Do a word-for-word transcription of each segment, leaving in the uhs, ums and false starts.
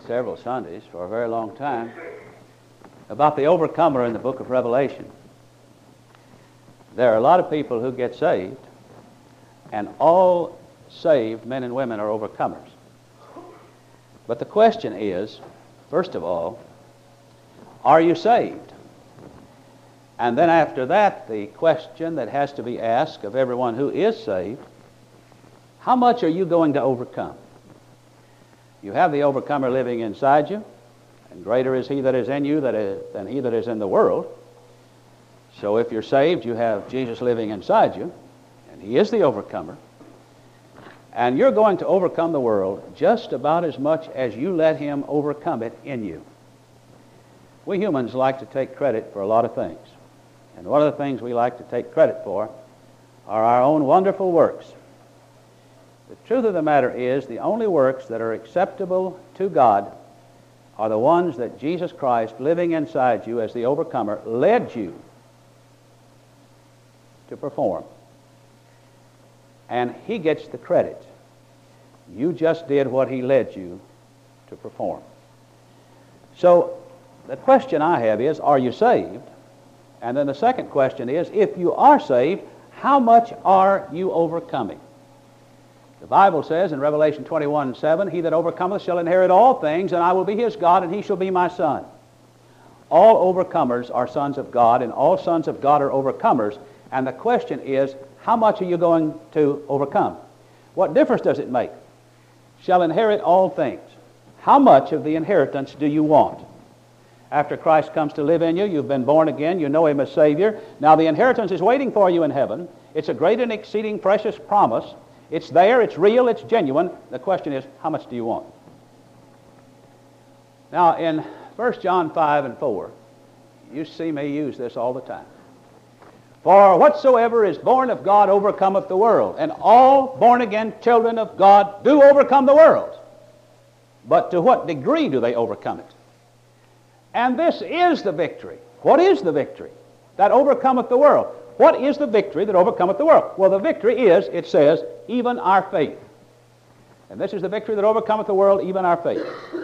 several Sundays for a very long time about the overcomer in the book of Revelation. There are a lot of people who get saved, and all saved men and women are overcomers. But the question is, first of all, are you saved? And then after that, the question that has to be asked of everyone who is saved, how much are you going to overcome? You have the overcomer living inside you, and greater is he that is in you that is, than he that is in the world. So if you're saved, you have Jesus living inside you, and he is the overcomer. And you're going to overcome the world just about as much as you let him overcome it in you. We humans like to take credit for a lot of things. And one of the things we like to take credit for are our own wonderful works. The truth of the matter is, the only works that are acceptable to God are the ones that Jesus Christ, living inside you as the overcomer, led you to perform. And he gets the credit. You just did what he led you to perform. So the question I have is, are you saved? And then the second question is, if you are saved, how much are you overcoming? The Bible says in Revelation twenty-one seven, he that overcometh shall inherit all things, and I will be his God, and he shall be my son. All overcomers are sons of God, and all sons of God are overcomers. And the question is, how much are you going to overcome? What difference does it make? Shall inherit all things. How much of the inheritance do you want? After Christ comes to live in you, you've been born again, you know him as Savior. Now the inheritance is waiting for you in heaven. It's a great and exceeding precious promise. It's there, it's real, it's genuine. The question is, how much do you want? Now in First John five and four, you see me use this all the time. For whatsoever is born of God overcometh the world, and all born-again children of God do overcome the world. But to what degree do they overcome it? And this is the victory. What is the victory that overcometh the world? What is the victory that overcometh the world? Well, the victory is, it says, even our faith. And this is the victory that overcometh the world, even our faith.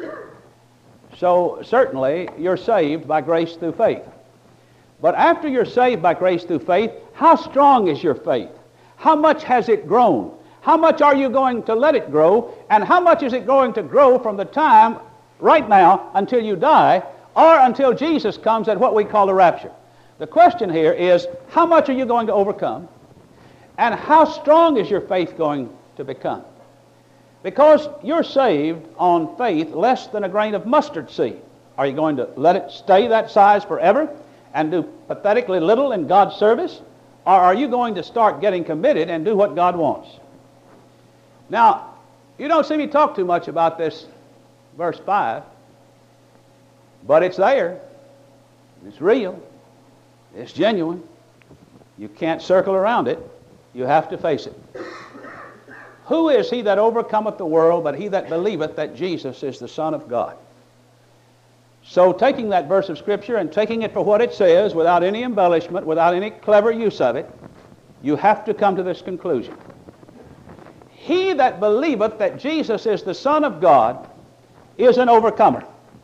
So certainly you're saved by grace through faith. But after you're saved by grace through faith, how strong is your faith? How much has it grown? How much are you going to let it grow? And how much is it going to grow from the time right now until you die, or until Jesus comes at what we call the rapture? The question here is, how much are you going to overcome? And how strong is your faith going to become? Because you're saved on faith less than a grain of mustard seed. Are you going to let it stay that size forever and do pathetically little in God's service? Or are you going to start getting committed and do what God wants? Now, you don't see me talk too much about this verse five, but it's there. It's real. It's genuine. You can't circle around it. You have to face it. Who is he that overcometh the world but he that believeth that Jesus is the Son of God? So taking that verse of Scripture and taking it for what it says without any embellishment, without any clever use of it, you have to come to this conclusion. He that believeth that Jesus is the Son of God is an overcomer.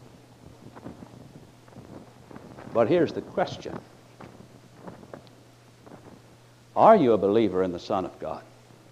But here's the question. Are you a believer in the Son of God?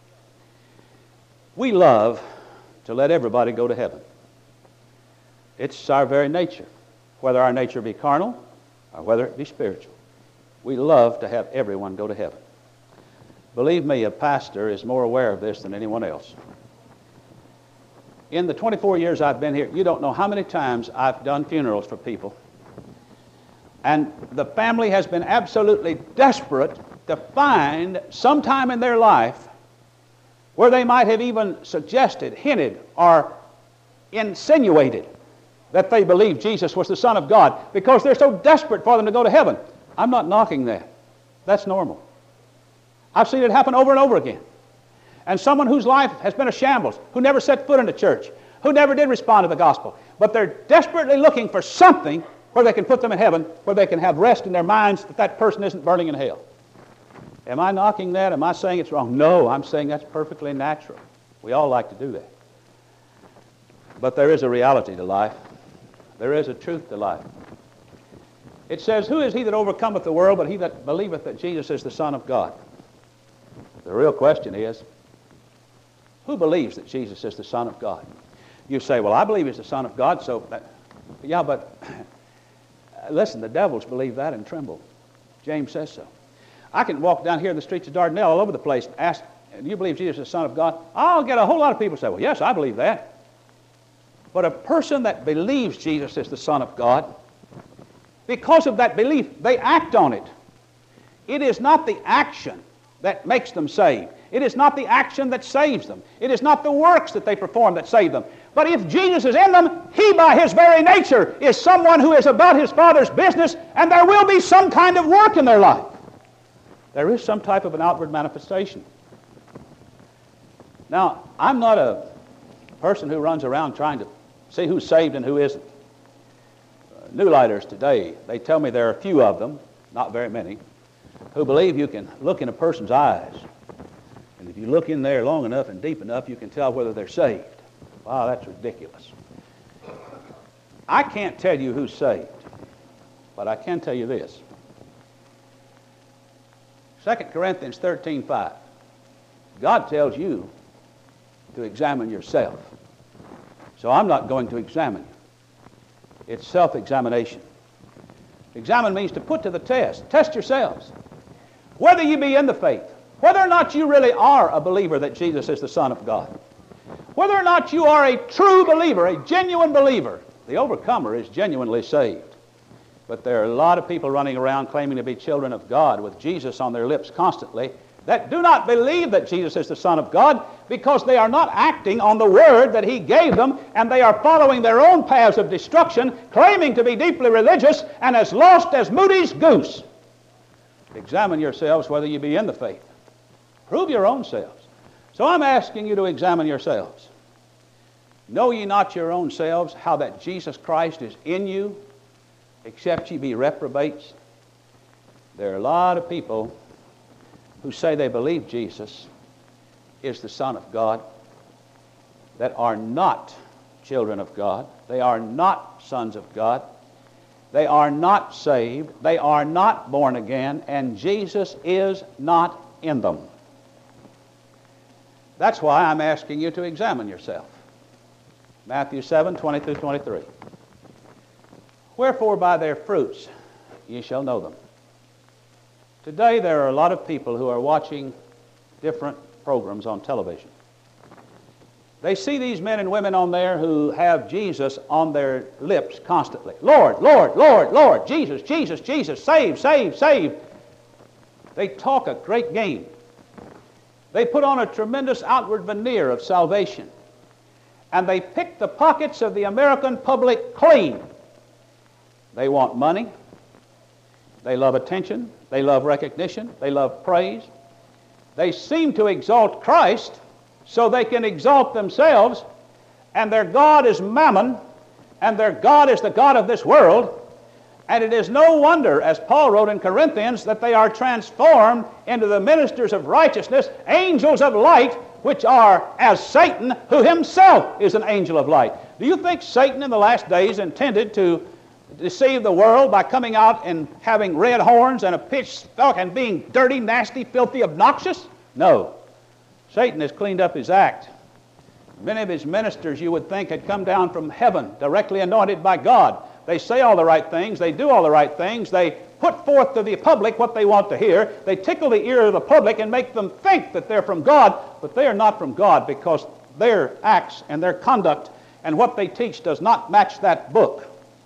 We love to let everybody go to heaven. It's our very nature, whether our nature be carnal or whether it be spiritual. We love to have everyone go to heaven. Believe me, a pastor is more aware of this than anyone else. In the twenty-four years I've been here, you don't know how many times I've done funerals for people. And the family has been absolutely desperate to find some time in their life where they might have even suggested, hinted, or insinuated that they believed Jesus was the Son of God, because they're so desperate for them to go to heaven. I'm not knocking that. That's normal. I've seen it happen over and over again. And someone whose life has been a shambles, who never set foot in a church, who never did respond to the gospel, but they're desperately looking for something where they can put them in heaven, where they can have rest in their minds that that person isn't burning in hell. Am I knocking that? Am I saying it's wrong? No, I'm saying that's perfectly natural. We all like to do that. But there is a reality to life. There is a truth to life. It says, who is he that overcometh the world but he that believeth that Jesus is the Son of God? The real question is, who believes that Jesus is the Son of God? You say, well, I believe he's the Son of God, so that, yeah, but listen, the devils believe that and tremble. James says so. I can walk down here in the streets of Dardanelle all over the place and ask, do you believe Jesus is the Son of God? I'll get a whole lot of people say, well, yes, I believe that. But a person that believes Jesus is the Son of God, because of that belief, they act on it. It is not the action that makes them saved. It is not the action that saves them. It is not the works that they perform that save them. But if Jesus is in them, he by his very nature is someone who is about his Father's business, and there will be some kind of work in their life. There is some type of an outward manifestation. Now, I'm not a person who runs around trying to see who's saved and who isn't. Uh, New Lighters today, they tell me there are a few of them, not very many, who believe you can look in a person's eyes. And if you look in there long enough and deep enough, you can tell whether they're saved. Wow, that's ridiculous. I can't tell you who's saved, but I can tell you this. Second Corinthians thirteen five. God tells you to examine yourself. So I'm not going to examine you. It's self-examination. Examine means to put to the test. Test yourselves. Whether you be in the faith, whether or not you really are a believer that Jesus is the Son of God, whether or not you are a true believer, a genuine believer, the overcomer is genuinely saved. But there are a lot of people running around claiming to be children of God with Jesus on their lips constantly that do not believe that Jesus is the Son of God because they are not acting on the word that he gave them, and they are following their own paths of destruction, claiming to be deeply religious and as lost as Moody's goose. Examine yourselves whether you be in the faith. Prove your own selves. So I'm asking you to examine yourselves. Know ye not your own selves how that Jesus Christ is in you, except ye be reprobates? There are a lot of people who say they believe Jesus is the Son of God that are not children of God. They are not sons of God. They are not saved. They are not born again, and Jesus is not in them. That's why I'm asking you to examine yourself. Matthew seven, twenty through twenty-three. Wherefore by their fruits ye shall know them. Today there are a lot of people who are watching different programs on television. They see these men and women on there who have Jesus on their lips constantly. Lord, Lord, Lord, Lord, Jesus, Jesus, Jesus, save, save, save. They talk a great game. They put on a tremendous outward veneer of salvation. And they pick the pockets of the American public clean. They want money. They love attention. They love recognition. They love praise. They seem to exalt Christ so they can exalt themselves, and their God is Mammon, and their God is the God of this world. And it is no wonder, as Paul wrote in Corinthians, that they are transformed into the ministers of righteousness, angels of light, which are as Satan, who himself is an angel of light. Do you think Satan in the last days intended to deceive the world by coming out and having red horns and a pitched stalk and being dirty, nasty, filthy, obnoxious? No. Satan has cleaned up his act. Many of his ministers, you would think, had come down from heaven, directly anointed by God. They say all the right things. They do all the right things. They put forth to the public what they want to hear. They tickle the ear of the public and make them think that they're from God, but they are not from God because their acts and their conduct and what they teach does not match that book.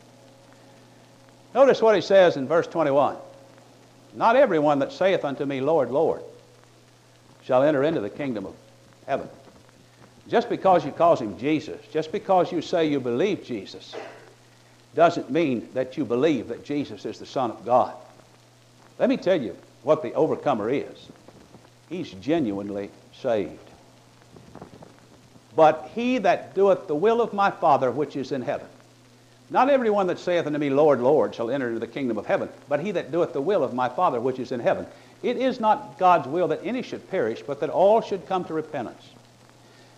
Notice what he says in verse twenty-one. Not everyone that saith unto me, Lord, Lord, shall enter into the kingdom of heaven. Just because you call him Jesus, just because you say you believe Jesus, doesn't mean that you believe that Jesus is the Son of God. Let me tell you what the overcomer is. He's genuinely saved. But he that doeth the will of my Father which is in heaven. Not everyone that saith unto me, Lord, Lord, shall enter into the kingdom of heaven, but he that doeth the will of my Father which is in heaven. It is not God's will that any should perish, but that all should come to repentance.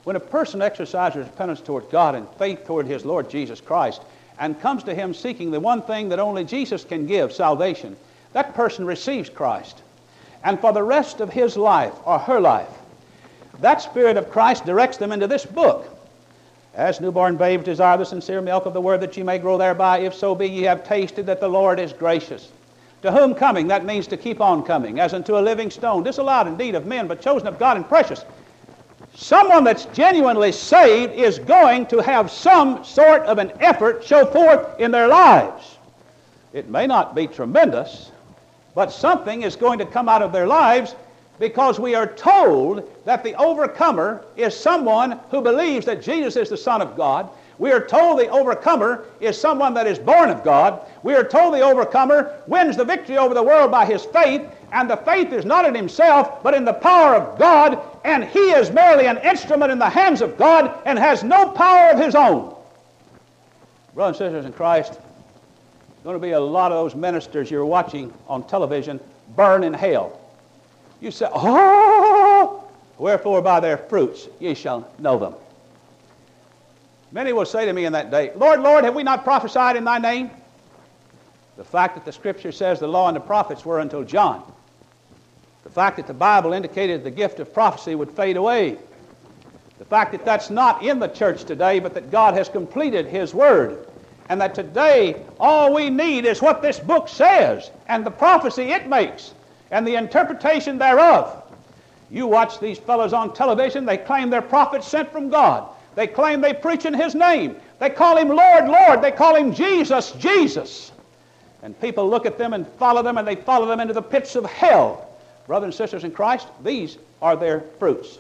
When a person exercises repentance toward God and faith toward his Lord Jesus Christ and comes to him seeking the one thing that only Jesus can give, salvation, that person receives Christ. And for the rest of his life or her life, that Spirit of Christ directs them into this book. As newborn babes desire the sincere milk of the word that ye may grow thereby, if so be ye have tasted that the Lord is gracious. To whom coming, that means to keep on coming, as unto a living stone, disallowed indeed of men, but chosen of God and precious. Someone that's genuinely saved is going to have some sort of an effort show forth in their lives. It may not be tremendous, but something is going to come out of their lives, because we are told that the overcomer is someone who believes that Jesus is the Son of God. We are told the overcomer is someone that is born of God. We are told the overcomer wins the victory over the world by his faith, and the faith is not in himself, but in the power of God, and he is merely an instrument in the hands of God and has no power of his own. Brothers and sisters in Christ, there's going to be a lot of those ministers you're watching on television burn in hell. You say, oh, wherefore by their fruits ye shall know them. Many will say to me in that day, Lord, Lord, have we not prophesied in thy name? The fact that the Scripture says the law and the prophets were until John. The fact that the Bible indicated the gift of prophecy would fade away. The fact that that's not in the church today, but that God has completed his word. And that today all we need is what this book says and the prophecy it makes and the interpretation thereof. You watch these fellows on television, they claim they're prophets sent from God. They claim they preach in his name. They call him Lord, Lord. They call him Jesus, Jesus. And people look at them and follow them, and they follow them into the pits of hell. Brothers and sisters in Christ, these are their fruits.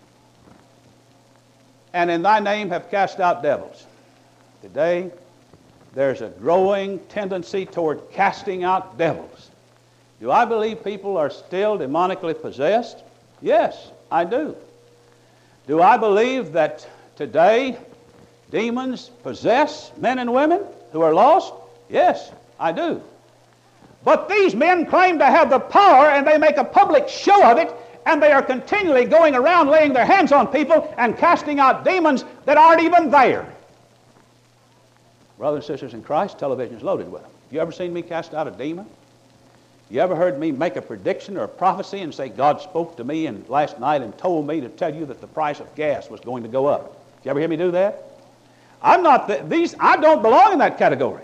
And in thy name have cast out devils. Today, there's a growing tendency toward casting out devils. Do I believe people are still demonically possessed? Yes, I do. Do I believe that today demons possess men and women who are lost? Yes, I do. But these men claim to have the power, and they make a public show of it, and they are continually going around laying their hands on people and casting out demons that aren't even there. Brothers and sisters in Christ, television is loaded with them. You ever seen me cast out a demon? You ever heard me make a prediction or a prophecy and say, God spoke to me and last night and told me to tell you that the price of gas was going to go up? Did you ever hear me do that? I'm not, th- these, I don't belong in that category.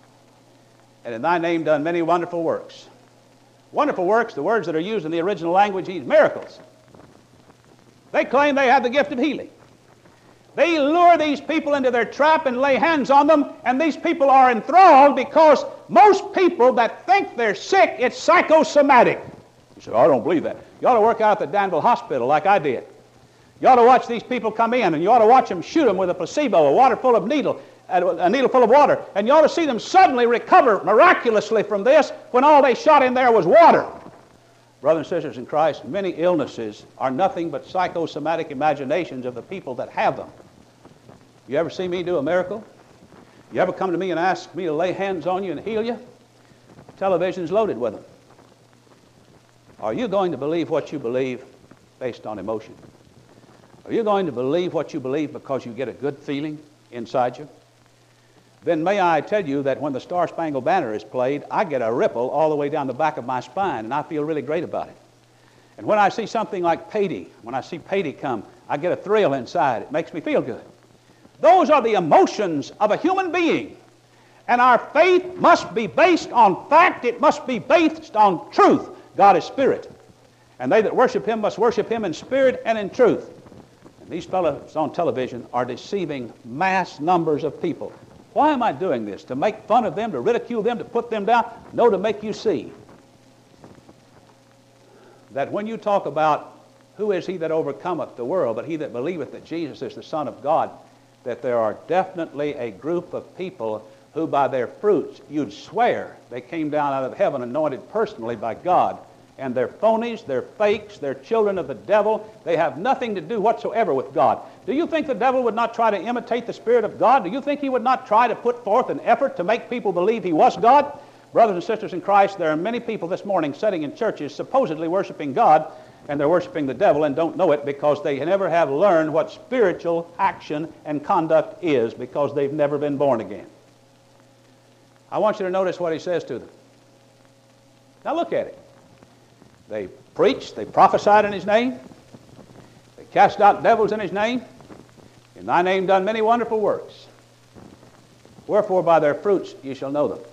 And in thy name done many wonderful works. Wonderful works, the words that are used in the original language, these miracles. They claim they have the gift of healing. They lure these people into their trap and lay hands on them, and these people are enthralled because most people that think they're sick, it's psychosomatic. You say, oh, I don't believe that. You ought to work out at the Danville Hospital like I did. You ought to watch these people come in, and you ought to watch them shoot them with a placebo, a water full of needle, a needle full of water, and you ought to see them suddenly recover miraculously from this when all they shot in there was water. Brothers and sisters in Christ, many illnesses are nothing but psychosomatic imaginations of the people that have them. You ever see me do a miracle? You ever come to me and ask me to lay hands on you and heal you? Television's loaded with them. Are you going to believe what you believe based on emotion? Are you going to believe what you believe because you get a good feeling inside you? Then may I tell you that when the Star Spangled Banner is played, I get a ripple all the way down the back of my spine, and I feel really great about it. And when I see something like Payday, when I see Payday come, I get a thrill inside. It makes me feel good. Those are the emotions of a human being. And our faith must be based on fact. It must be based on truth. God is spirit. And they that worship him must worship him in spirit and in truth. And these fellows on television are deceiving mass numbers of people. Why am I doing this? To make fun of them, to ridicule them, to put them down? No, to make you see that when you talk about who is he that overcometh the world, but he that believeth that Jesus is the Son of God, that there are definitely a group of people who by their fruits you'd swear they came down out of heaven anointed personally by God. And they're phonies, they're fakes, they're children of the devil. They have nothing to do whatsoever with God. Do you think the devil would not try to imitate the Spirit of God? Do you think he would not try to put forth an effort to make people believe he was God? Brothers and sisters in Christ, there are many people this morning sitting in churches supposedly worshiping God, and they're worshiping the devil and don't know it because they never have learned what spiritual action and conduct is because they've never been born again. I want you to notice what he says to them. Now look at it. They preached, they prophesied in his name, they cast out devils in his name, in thy name done many wonderful works. Wherefore by their fruits ye shall know them.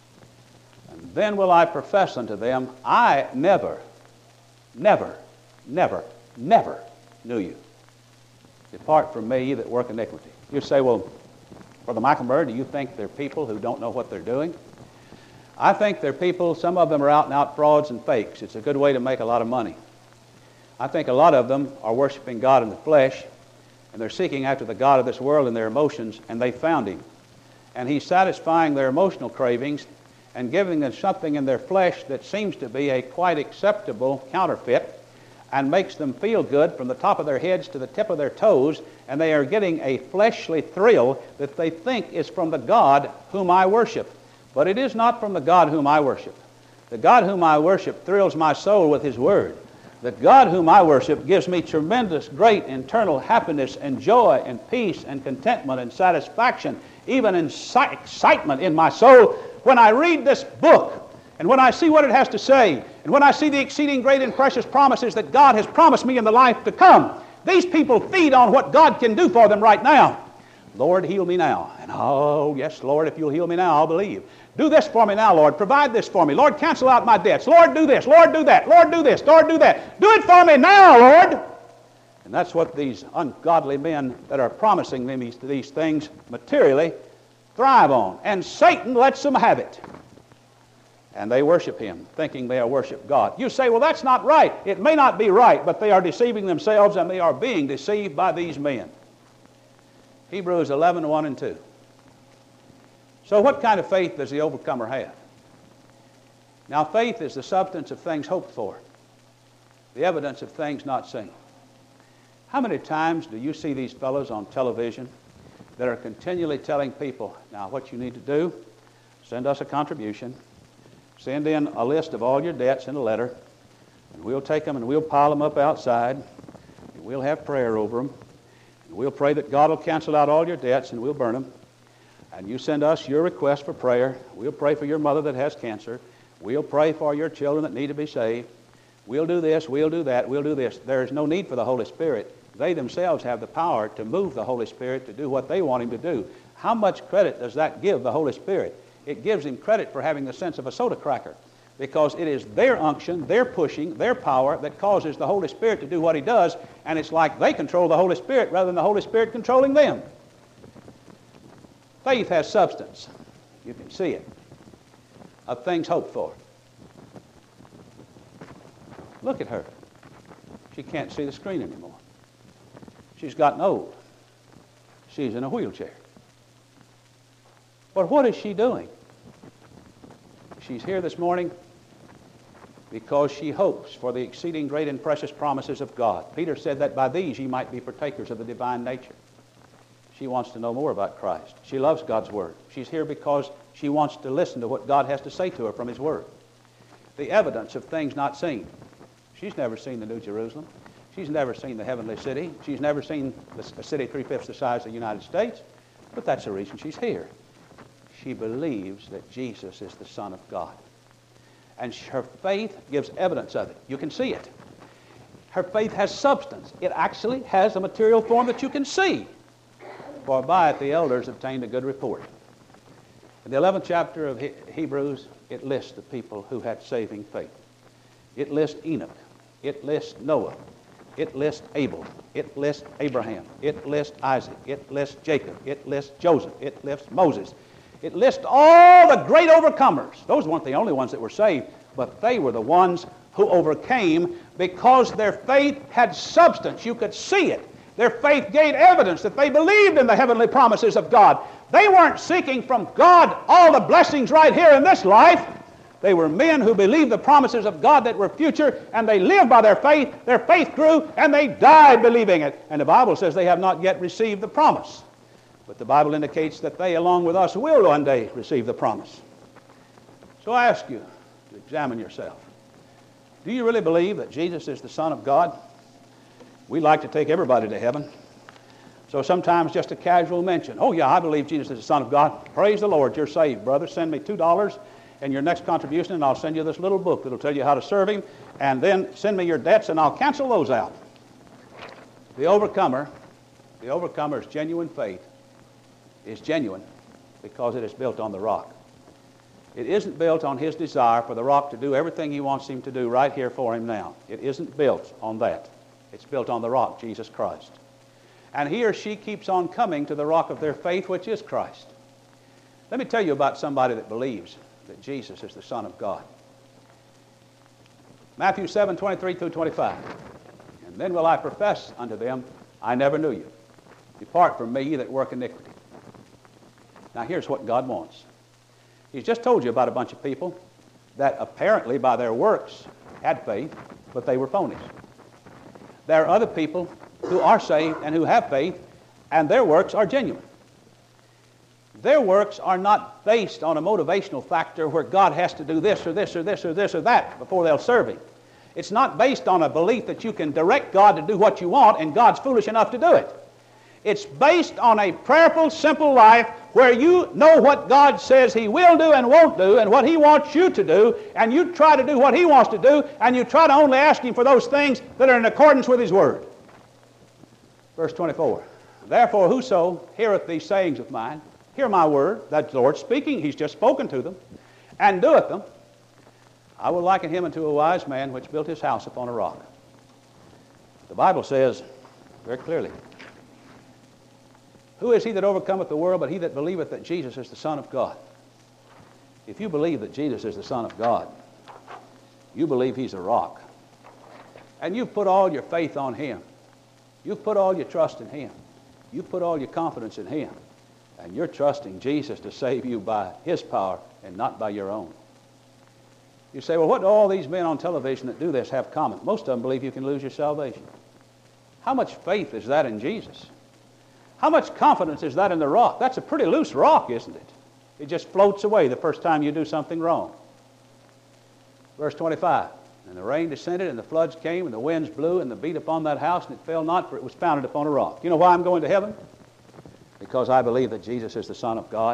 And then will I profess unto them, I never, never, never, never knew you. Depart from me, ye that work iniquity. You say, well, Brother Meikelberg, do you think they're people who don't know what they're doing? I think they're people, some of them are out and out frauds and fakes. It's a good way to make a lot of money. I think a lot of them are worshiping God in the flesh, and they're seeking after the God of this world in their emotions, and they found him. And he's satisfying their emotional cravings and giving them something in their flesh that seems to be a quite acceptable counterfeit and makes them feel good from the top of their heads to the tip of their toes, and they are getting a fleshly thrill that they think is from the God whom I worship. But it is not from the God whom I worship. The God whom I worship thrills my soul with his word. The God whom I worship gives me tremendous, great internal happiness and joy and peace and contentment and satisfaction, even excitement in my soul when I read this book and when I see what it has to say and when I see the exceeding great and precious promises that God has promised me in the life to come. These people feed on what God can do for them right now. Lord, heal me now. And oh, yes, Lord, if you'll heal me now, I'll believe. Do this for me now, Lord. Provide this for me. Lord, cancel out my debts. Lord, do this. Lord, do that. Lord, do this. Lord, do that. Do it for me now, Lord. And that's what these ungodly men that are promising them these, these things materially thrive on. And Satan lets them have it. And they worship him, thinking they are worship God. You say, well, that's not right. It may not be right, but they are deceiving themselves and they are being deceived by these men. Hebrews eleven, one and two. So what kind of faith does the overcomer have? Now, faith is the substance of things hoped for, the evidence of things not seen. How many times do you see these fellows on television that are continually telling people, now what you need to do, send us a contribution, send in a list of all your debts in a letter, and we'll take them and we'll pile them up outside, and we'll have prayer over them, and we'll pray that God will cancel out all your debts and we'll burn them. And you send us your request for prayer. We'll pray for your mother that has cancer. We'll pray for your children that need to be saved. We'll do this, we'll do that, we'll do this. There is no need for the Holy Spirit. They themselves have the power to move the Holy Spirit to do what they want him to do. How much credit does that give the Holy Spirit? It gives him credit for having the sense of a soda cracker, because it is their unction, their pushing, their power that causes the Holy Spirit to do what he does, and it's like they control the Holy Spirit rather than the Holy Spirit controlling them. Faith has substance. You can see it. Of things hoped for. Look at her. She can't see the screen anymore. She's gotten old. She's in a wheelchair. But what is she doing? She's here this morning because she hopes for the exceeding great and precious promises of God. Peter said that by these ye might be partakers of the divine nature. She wants to know more about Christ. She loves God's Word. She's here because she wants to listen to what God has to say to her from His Word. The evidence of things not seen. She's never seen the New Jerusalem. She's never seen the heavenly city. She's never seen a city three-fifths the size of the United States. But that's the reason she's here. She believes that Jesus is the Son of God. And her faith gives evidence of it. You can see it. Her faith has substance. It actually has a material form that you can see. For by it the elders obtained a good report. In the eleventh chapter of Hebrews, it lists the people who had saving faith. It lists Enoch. It lists Noah. It lists Abel. It lists Abraham. It lists Isaac. It lists Jacob. It lists Joseph. It lists Moses. It lists all the great overcomers. Those weren't the only ones that were saved, but they were the ones who overcame because their faith had substance. You could see it. Their faith gave evidence that they believed in the heavenly promises of God. They weren't seeking from God all the blessings right here in this life. They were men who believed the promises of God that were future, and they lived by their faith. Their faith grew, and they died believing it. And the Bible says they have not yet received the promise. But the Bible indicates that they, along with us, will one day receive the promise. So I ask you to examine yourself. Do you really believe that Jesus is the Son of God? We like to take everybody to heaven. So sometimes just a casual mention. Oh yeah, I believe Jesus is the Son of God. Praise the Lord, you're saved, brother. Send me two dollars and your next contribution, and I'll send you this little book that'll tell you how to serve Him. And then send me your debts, and I'll cancel those out. The overcomer, the overcomer's genuine faith is genuine because it is built on the rock. It isn't built on his desire for the rock to do everything he wants him to do right here for him now. It isn't built on that. It's built on the rock, Jesus Christ. And he or she keeps on coming to the rock of their faith, which is Christ. Let me tell you about somebody that believes that Jesus is the Son of God. Matthew seven, twenty-three through twenty-five. And then will I profess unto them, I never knew you. Depart from me, ye that work iniquity. Now here's what God wants. He's just told you about a bunch of people that apparently by their works had faith, but they were phonies. There are other people who are saved and who have faith, and their works are genuine. Their works are not based on a motivational factor where God has to do this or this or this or this or that before they'll serve Him. It's not based on a belief that you can direct God to do what you want and God's foolish enough to do it. It's based on a prayerful, simple life where you know what God says He will do and won't do and what He wants you to do, and you try to do what He wants to do, and you try to only ask Him for those things that are in accordance with His Word. Verse twenty-four. Therefore whoso heareth these sayings of mine, hear my word, that's the Lord speaking, He's just spoken to them, and doeth them, I will liken him unto a wise man which built his house upon a rock. The Bible says very clearly, who is he that overcometh the world but he that believeth that Jesus is the Son of God? If you believe that Jesus is the Son of God, you believe He's a rock. And you've put all your faith on Him. You've put all your trust in Him. You've put all your confidence in Him. And you're trusting Jesus to save you by His power and not by your own. You say, well, what do all these men on television that do this have common? Most of them believe you can lose your salvation. How much faith is that in Jesus? How much confidence is that in the rock? That's a pretty loose rock, isn't it? It just floats away the first time you do something wrong. Verse twenty-five, and the rain descended, and the floods came, and the winds blew, and the beat upon that house, and it fell not, for it was founded upon a rock. You know why I'm going to heaven? Because I believe that Jesus is the Son of God.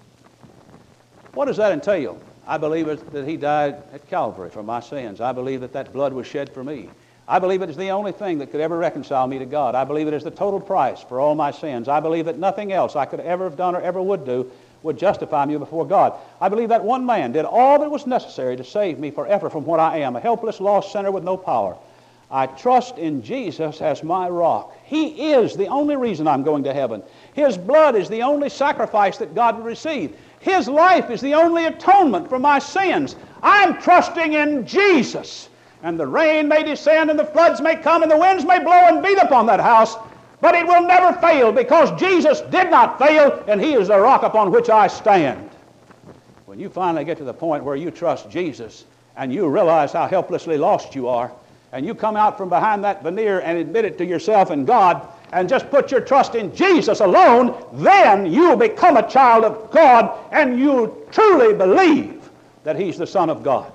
What does that entail? I believe that He died at Calvary for my sins. I believe that that blood was shed for me. I believe it is the only thing that could ever reconcile me to God. I believe it is the total price for all my sins. I believe that nothing else I could ever have done or ever would do would justify me before God. I believe that one man did all that was necessary to save me forever from what I am, a helpless, lost sinner with no power. I trust in Jesus as my rock. He is the only reason I'm going to heaven. His blood is the only sacrifice that God will receive. His life is the only atonement for my sins. I'm trusting in Jesus. And the rain may descend, and the floods may come, and the winds may blow and beat upon that house, but it will never fail, because Jesus did not fail, and He is the rock upon which I stand. When you finally get to the point where you trust Jesus, and you realize how helplessly lost you are, and you come out from behind that veneer and admit it to yourself and God, and just put your trust in Jesus alone, then you'll become a child of God, and you'll truly believe that He's the Son of God.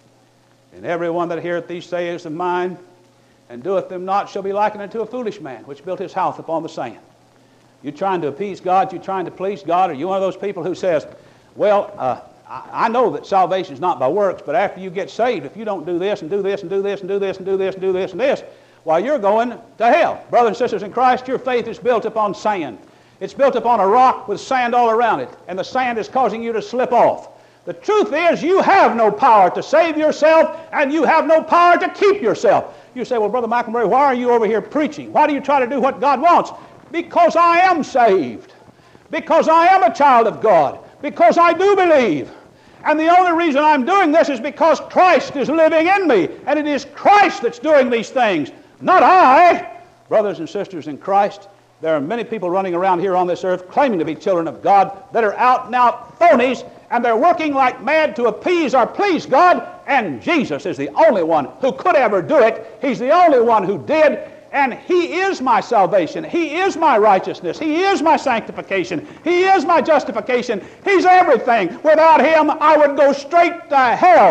And everyone that heareth these sayings of mine, and doeth them not, shall be likened unto a foolish man, which built his house upon the sand. You trying to appease God? You trying to please God? Are you one of those people who says, well, uh, I, I know that salvation is not by works, but after you get saved, if you don't do this and do this and do this and do this and do this and do this and this, well, you're going to hell. Brothers and sisters in Christ, your faith is built upon sand. It's built upon a rock with sand all around it, and the sand is causing you to slip off. The truth is, you have no power to save yourself, and you have no power to keep yourself. You say, well, Brother McElmurray, why are you over here preaching? Why do you try to do what God wants? Because I am saved. Because I am a child of God. Because I do believe. And the only reason I'm doing this is because Christ is living in me, and it is Christ that's doing these things, not I. Brothers and sisters in Christ, there are many people running around here on this earth claiming to be children of God that are out and out phonies, and they're working like mad to appease or please God, and Jesus is the only one who could ever do it. He's the only one who did, and He is my salvation. He is my righteousness. He is my sanctification. He is my justification. He's everything. Without Him, I would go straight to hell.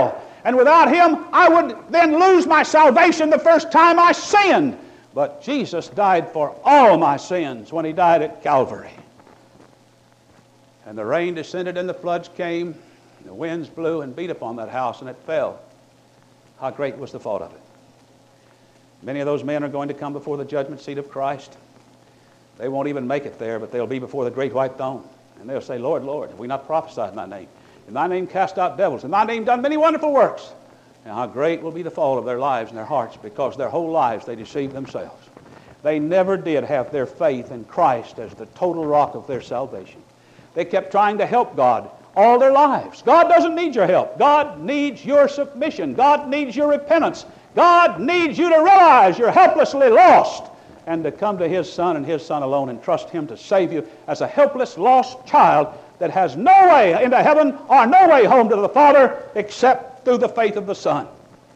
And without him, I would then lose my salvation the first time I sinned. But Jesus died for all my sins when he died at Calvary. And the rain descended and the floods came. The winds blew and beat upon that house and it fell. How great was the fault of it. Many of those men are going to come before the judgment seat of Christ. They won't even make it there, but they'll be before the great white throne. And they'll say, Lord, Lord, have we not prophesied in thy name? In thy name cast out devils. In thy name done many wonderful works. And how great will be the fall of their lives and their hearts, because their whole lives they deceived themselves. They never did have their faith in Christ as the total rock of their salvation. They kept trying to help God all their lives. God doesn't need your help. God needs your submission. God needs your repentance. God needs you to realize you're helplessly lost and to come to his Son and his Son alone and trust him to save you as a helpless, lost child that has no way into heaven or no way home to the Father except through the faith of the Son.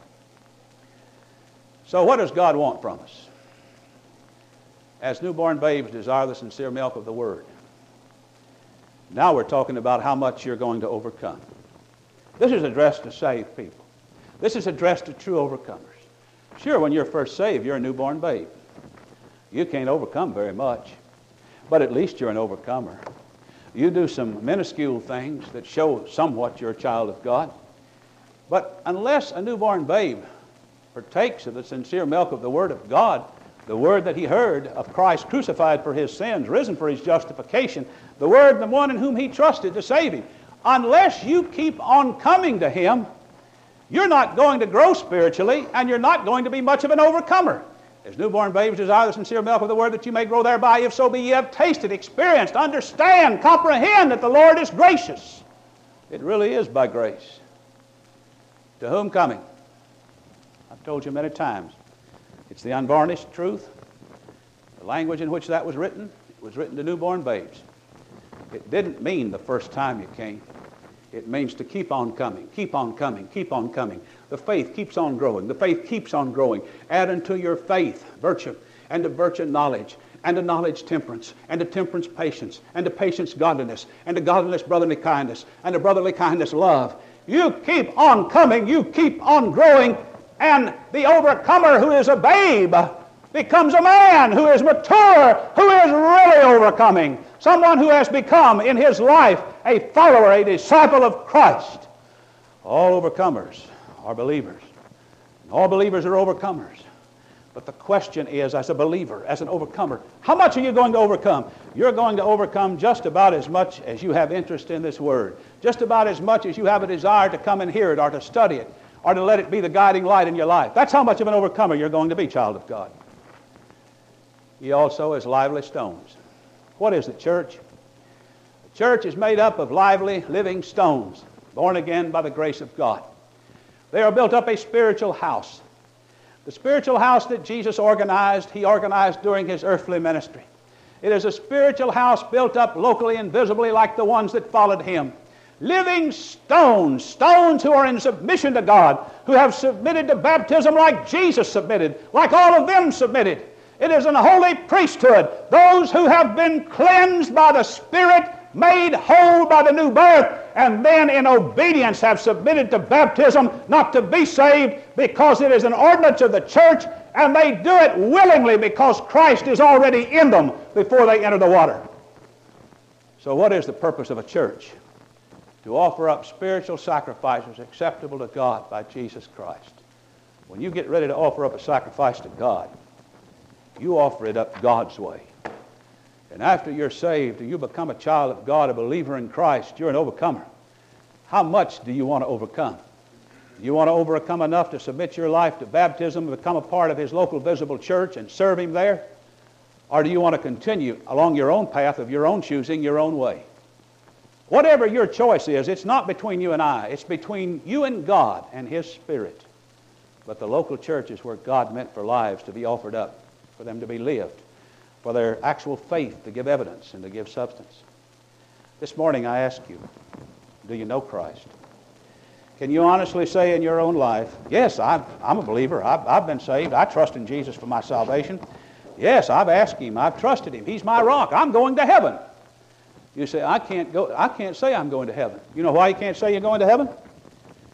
So what does God want from us? As newborn babes desire the sincere milk of the Word. Now we're talking about how much you're going to overcome. This is addressed to saved people. This is addressed to true overcomers. Sure, when you're first saved, you're a newborn babe. You can't overcome very much, but at least you're an overcomer. You do some minuscule things that show somewhat you're a child of God. But unless a newborn babe partakes of the sincere milk of the Word of God, the Word that he heard of Christ crucified for his sins, risen for his justification, the Word, the one in whom he trusted to save him, unless you keep on coming to him, you're not going to grow spiritually, and you're not going to be much of an overcomer. As newborn babes desire the sincere milk of the Word that you may grow thereby, if so be ye have tasted, experienced, understand, comprehend that the Lord is gracious. It really is by grace. To whom coming? I've told you many times. It's the unvarnished truth. The language in which that was written, it was written to newborn babes. It didn't mean the first time you came. It means to keep on coming, keep on coming, keep on coming. The faith keeps on growing. The faith keeps on growing. Add unto your faith virtue, and to virtue knowledge, and to knowledge temperance, and to temperance patience, and to patience godliness, and to godliness brotherly kindness, and to brotherly kindness love. You keep on coming, you keep on growing, and the overcomer who is a babe becomes a man who is mature, who is really overcoming. Someone who has become in his life a follower, a disciple of Christ. All overcomers are believers. All believers are overcomers. But the question is, as a believer, as an overcomer, how much are you going to overcome? You're going to overcome just about as much as you have interest in this Word. Just about as much as you have a desire to come and hear it or to study it or to let it be the guiding light in your life. That's how much of an overcomer you're going to be, child of God. Ye also as lively stones. What is the church? The church is made up of lively, living stones, born again by the grace of God. They are built up a spiritual house. The spiritual house that Jesus organized, he organized during his earthly ministry. It is a spiritual house built up locally and visibly like the ones that followed him. Living stones, stones who are in submission to God, who have submitted to baptism like Jesus submitted, like all of them submitted. It is an holy priesthood, those who have been cleansed by the Spirit, made whole by the new birth, and then in obedience have submitted to baptism, not to be saved because it is an ordinance of the church, and they do it willingly because Christ is already in them before they enter the water. So what is the purpose of a church? To offer up spiritual sacrifices acceptable to God by Jesus Christ. When you get ready to offer up a sacrifice to God, you offer it up God's way. And after you're saved and you become a child of God, a believer in Christ, you're an overcomer. How much do you want to overcome? Do you want to overcome enough to submit your life to baptism and become a part of his local visible church and serve him there? Or do you want to continue along your own path of your own choosing, your own way? Whatever your choice is, it's not between you and I. It's between you and God and his Spirit. But the local church is where God meant for lives to be offered up, for them to be lived, for their actual faith to give evidence and to give substance. This morning I ask you, do you know Christ? Can you honestly say in your own life, yes, I've, I'm a believer, I've, I've been saved, I trust in Jesus for my salvation. Yes, I've asked him, I've trusted him, he's my rock, I'm going to heaven. You say, I can't go, I can't say I'm going to heaven. You know why you can't say you're going to heaven?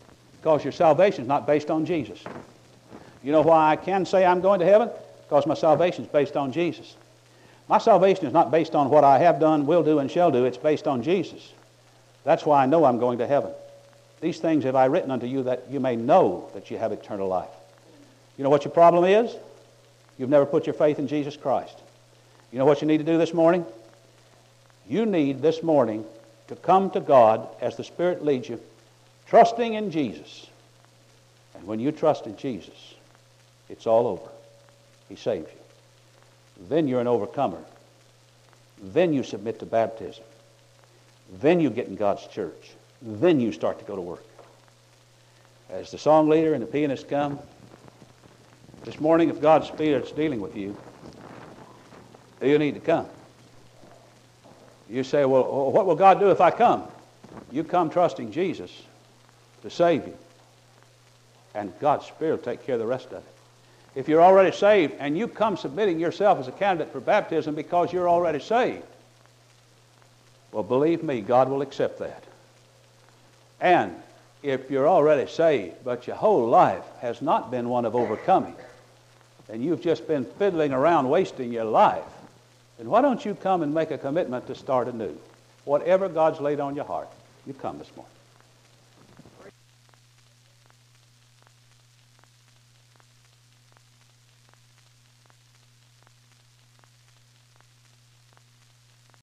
because your salvation is not based on Jesus. You know why I can say I'm going to heaven? Because my salvation is based on Jesus. My salvation is not based on what I have done, will do, and shall do. It's based on Jesus. That's why I know I'm going to heaven. These things have I written unto you that you may know that you have eternal life. You know what your problem is? You've never put your faith in Jesus Christ. You know what you need to do this morning? You need this morning to come to God as the Spirit leads you, trusting in Jesus. And when you trust in Jesus, it's all over. He saves you. Then you're an overcomer. Then you submit to baptism. Then you get in God's church. Then you start to go to work. As the song leader and the pianist come, this morning, if God's Spirit's dealing with you, you need to come. You say, well, what will God do if I come? You come trusting Jesus to save you. And God's Spirit will take care of the rest of it. If you're already saved and you come submitting yourself as a candidate for baptism because you're already saved, well, believe me, God will accept that. And if you're already saved, but your whole life has not been one of overcoming, and you've just been fiddling around wasting your life, then why don't you come and make a commitment to start anew? Whatever God's laid on your heart, you come this morning.